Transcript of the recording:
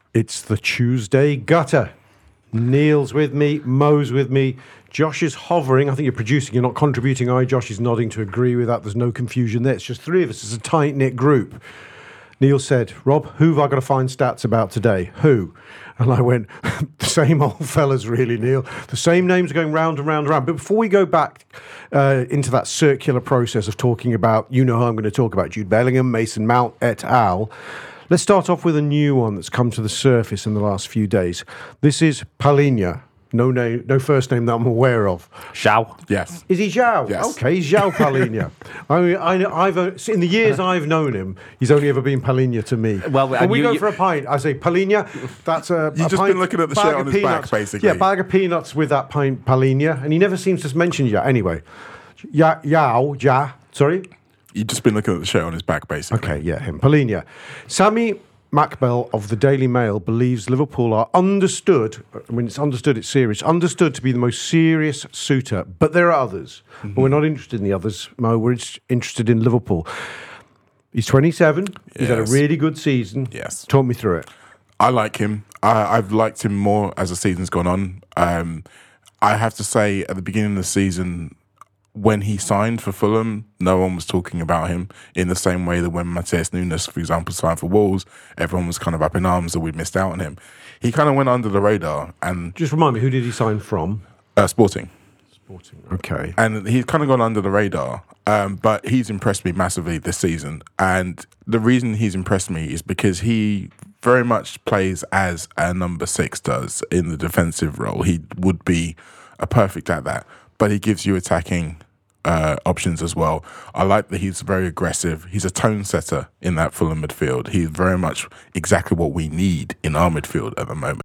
It's the Tuesday Gutter. Neil's with me, Mo's with me, Josh is hovering. I think you're producing, you're not contributing. Josh is nodding to agree with that. There's no confusion there. It's just three of us. It's a tight-knit group. Neil said, Rob, who have I got to find stats about today? Who? And I went, the same old fellas, really, Neil. The same names are going round and round and round. But before we go back into that circular process of talking about, you know who I'm going to talk about, Jude Bellingham, Mason Mount, et al., let's start off with a new one that's come to the surface in the last few days. This is Palhinha. No name, no first name that I'm aware of. Zhao. Yes. Is he Zhao? Yes. Okay, he's Zhao Palhinha. I mean, I've in the years I've known him, he's only ever been Palhinha to me. Well, when we go for a pint, I say Palhinha. That's a. You've just been looking at the shirt on his back, basically. Yeah, bag of peanuts with that pint Palhinha, and he never seems to mention Zhao. Anyway, Zhao. Sorry. You've just been looking at the shirt on his back, basically. Okay, yeah, him. Palhinha. Sammy Macbell of the Daily Mail believes Liverpool are understood, when it's understood, it's serious, understood to be the most serious suitor, but there are others. Mm-hmm. But we're not interested in the others, Mo, we're interested in Liverpool. He's 27, he's had a really good season. Yes. Talk me through it. I like him. I've liked him more as the season's gone on. I have to say, at the beginning of the season, when he signed for Fulham, no one was talking about him in the same way that when Matheus Nunes, for example, signed for Wolves, everyone was kind of up in arms that we'd missed out on him. He kind of went under the radar. And just remind me, who did he sign from? Sporting. Sporting, okay. And he's kind of gone under the radar, but he's impressed me massively this season. And the reason he's impressed me is because he very much plays as a number 6 does in the defensive role. He would be a perfect at that. But he gives you attacking options as well. I like that he's very aggressive. He's a tone setter in that Fulham midfield. He's very much exactly what we need in our midfield at the moment.